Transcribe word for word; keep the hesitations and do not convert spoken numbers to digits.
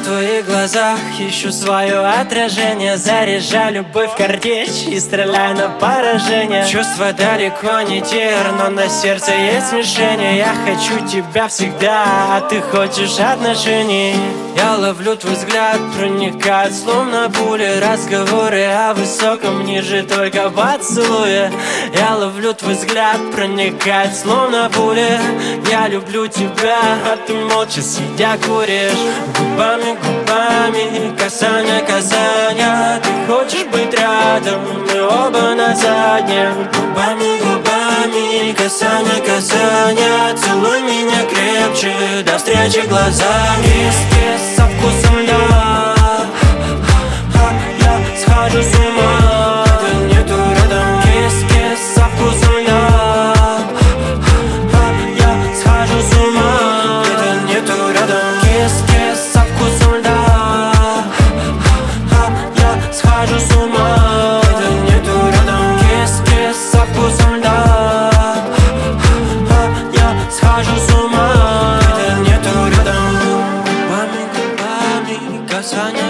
в твоих глазах ищу свое отражение. Заряжаю любовь в картечь и стреляю на поражение. Чувства далеко не тир, но на сердце есть смешение. Я хочу тебя всегда, а ты хочешь отношений. Я ловлю твой взгляд, проникает словно пули. Разговоры о высоком ниже только поцелуя. Я ловлю твой взгляд, проникает словно пули. Я люблю тебя, а ты молча сидя куришь. Губами, губами, касание, касание. Ты хочешь быть рядом, мы оба на заднем. Губами, губами, касание, касание. Целуй меня крепче, до встречи глазами. Кис-кис со вкусом льда. Я схожу с ума, это нету рядом. Кис-кис со вкусом льда. Я схожу с ума, это нету рядом. Кис-кис со вкусом льда. Я схожу с ума, это нету рядом. Кис-кис со вкусом льда. Я схожу с ума, это нету рядом. Губами, губами, касание.